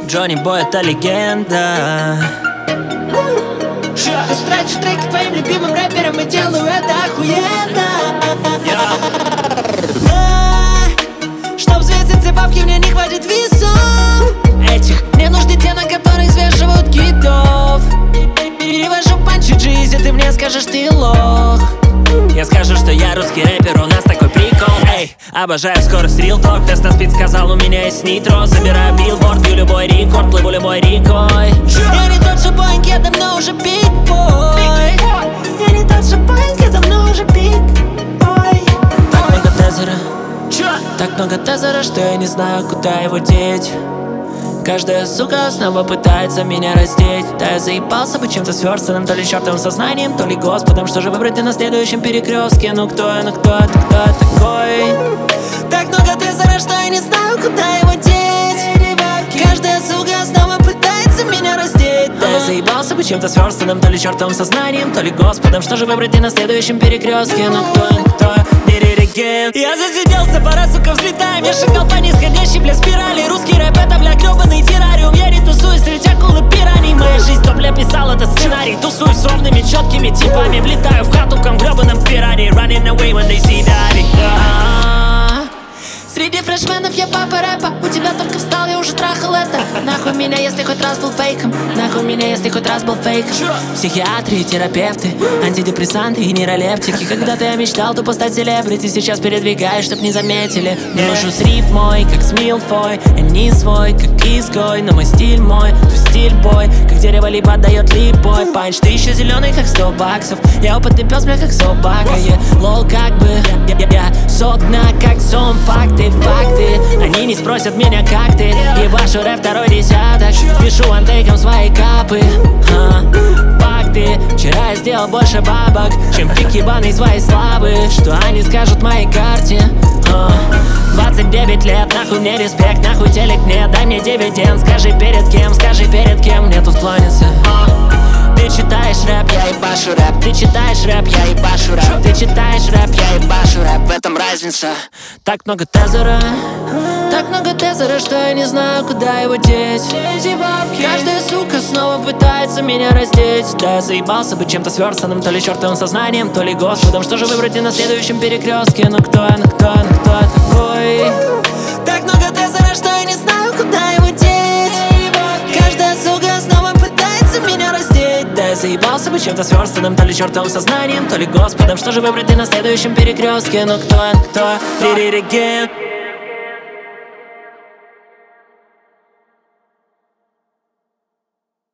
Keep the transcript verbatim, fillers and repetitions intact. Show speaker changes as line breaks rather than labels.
Джонни Бой — это легенда.
Ты стратишь треки твоим любимым рэперам и делаю это охуенно. Чтоб взвесить бабки, мне не хватит весов этих. Мне нужны те, на которые взвешивают китов. Перевожу панчи Джизи, ты мне скажешь, ты лох.
Я скажу, что я русский рэпер, у нас такой прикол. Эй, обожаю скорость, real talk. Теста спид сказал, у меня есть нитро. Собираю билборд, бью любой рекорд, плыву любой рекой.
Я не тот же боинг, я давно уже big boy. Я не тот же боинг, я давно уже big boy.
Так много тезера, так много тезера, что я не знаю, куда его деть. Каждая сука снова пытается меня раздеть. Да я заебался быть чем-то сверстанным, то ли чертовым сознанием, то ли Господом. Что же выбрать на следующем перекрестке? Ну кто я, ну кто это, кто я такой?
Так много тезера, что я не знаю, куда его деть. Каждая сука снова пытается меня раздеть.
Да я заебался быть чем-то сверстанным, то ли чертовым сознанием, то ли Господом. Что же выбрать на следующем перекрестке? Ну кто я, ну кто я?
Я засиделся, пора, сука, взлетаем. Я шагал по нисходящей, бля, спирали. Русский рэп — это, бля, гребаный террариум. Я не тусуюсь среди акулы пираний. Моя жизнь, то, бля, писал это сценарий. Тусуюсь с ровными, четкими типами. Влетаю в хату, ком гребаным Феррари. Running away when they see daddy. Среди фрешменов я папа рэпа. У тебя только встал, я уже трахал это. Нахуй меня, если хоть раз был фейком. Нахуй меня, если хоть раз был фейком. Психиатры, терапевты, антидепрессанты и нейролептики. Когда-то я мечтал тупо стать селебрити. Сейчас передвигаюсь, чтоб не заметили. Не ношу сриф мой, как с Милфой. Я не свой, как изгой, но мой стиль мой, твой стиль бой. Как дерево липа отдает липой. Панч, ты еще зеленый, как сто баксов. Я опытный пес, бля, как собака. Yeah. Лол, как бы, я, я, я согна, как зомбак. Факты, они не спросят меня, как ты. Ебашу рэп второй десяток. Пишу антейком свои капы. а, Факты, вчера я сделал больше бабок, чем пик ебаный своей славы. Что они скажут в моей карте? а, двадцать девять лет, нахуй мне респект, нахуй телек мне, дай мне дивиденд. Скажи перед кем, скажи перед кем мне тут кланяться. Ты читаешь рэп, я ебашу рэп. Ты читаешь рэп, я ебашу рэп. Ты читаешь рэп, я ебашу рэп. В этом разница. Так много тезера, так много тезера, что я не знаю, куда его деть. Каждая сука снова пытается меня раздеть. Да я заебался быть чем-то сверстанным, то ли чертовым сознанием, то ли Господом. Что же выбрать и на следующем перекрестке? Ну кто я, ну кто я, ну кто я такой? Так много тезера, что я не знаю, куда его деть. Каждая сука снова пытается меня раздеть.
Да я заебался быть чем-то сверстанным, то ли чертовым сознанием, то ли Господом. Что же выбрать и на следующем перекрестке? Ну кто я, ну кто я? Did it again.